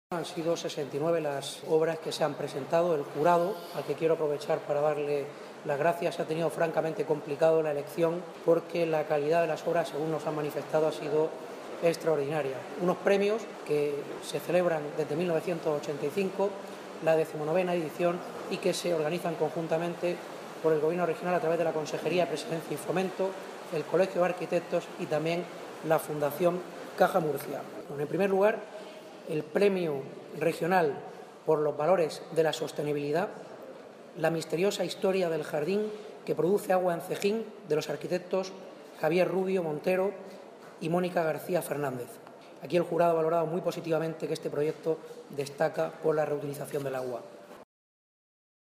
Han sido 69 las obras que se han presentado. El jurado, al que quiero aprovechar para darle las gracias, ha tenido francamente complicado la elección porque la calidad de las obras, según nos han manifestado, ha sido extraordinaria. Unos premios que se celebran desde 1985, la 19ª edición, y que se organizan conjuntamente por el Gobierno regional a través de la Consejería de Presidencia y Fomento, el Colegio de Arquitectos y también la Fundación Caja Murcia. Bueno, en primer lugar, el premio regional por los valores de la sostenibilidad, la misteriosa historia del jardín que produce agua en Cejín, de los arquitectos Javier Rubio Montero y Mónica García Fernández. Aquí el jurado ha valorado muy positivamente que este proyecto destaca por la reutilización del agua.